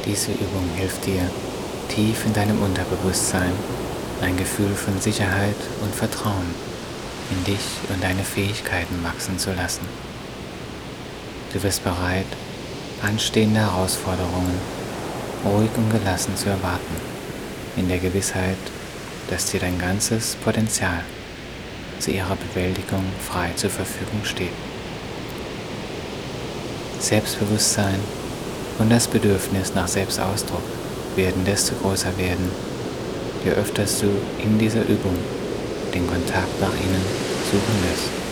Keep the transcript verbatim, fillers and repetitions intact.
Diese Übung hilft dir, tief in deinem Unterbewusstsein ein Gefühl von Sicherheit und Vertrauen in dich und deine Fähigkeiten wachsen zu lassen. Du wirst bereit, anstehende Herausforderungen ruhig und gelassen zu erwarten, in der Gewissheit, dass dir dein ganzes Potenzial zu ihrer Bewältigung frei zur Verfügung steht. Selbstbewusstsein und das Bedürfnis nach Selbstausdruck werden desto größer werden, je öfter du in dieser Übung den Kontakt nach innen suchen lässt.